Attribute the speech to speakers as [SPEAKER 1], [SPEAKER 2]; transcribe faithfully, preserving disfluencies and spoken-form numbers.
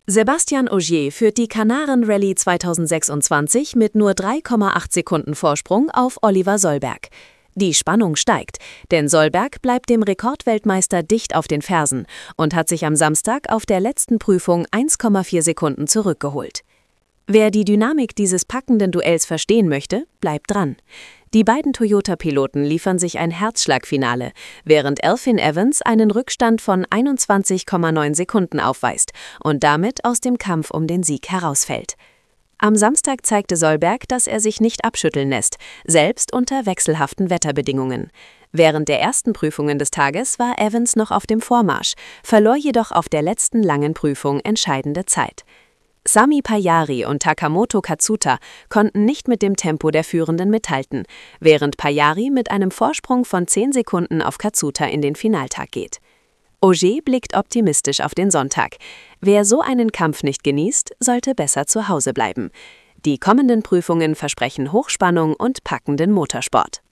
[SPEAKER 1] Sébastien Ogier führt die Kanaren-Rallye zweitausendsechsundzwanzig mit nur drei Komma acht Sekunden Vorsprung auf Oliver Solberg. Die Spannung steigt, denn Solberg bleibt dem Rekordweltmeister dicht auf den Fersen und hat sich am Samstag auf der letzten Prüfung eins Komma vier Sekunden zurückgeholt. Wer die Dynamik dieses packenden Duells verstehen möchte, bleibt dran. Die beiden Toyota-Piloten liefern sich ein Herzschlagfinale, während Elfyn Evans einen Rückstand von einundzwanzig Komma neun Sekunden aufweist und damit aus dem Kampf um den Sieg herausfällt. Am Samstag zeigte Solberg, dass er sich nicht abschütteln lässt, selbst unter wechselhaften Wetterbedingungen. Während der ersten Prüfungen des Tages war Evans noch auf dem Vormarsch, verlor jedoch auf der letzten langen Prüfung entscheidende Zeit. Sami Pajari und Takamoto Katsuta konnten nicht mit dem Tempo der Führenden mithalten, während Pajari mit einem Vorsprung von zehn Sekunden auf Katsuta in den Finaltag geht. Ogier blickt optimistisch auf den Sonntag. Wer so einen Kampf nicht genießt, sollte besser zu Hause bleiben. Die kommenden Prüfungen versprechen Hochspannung und packenden Motorsport.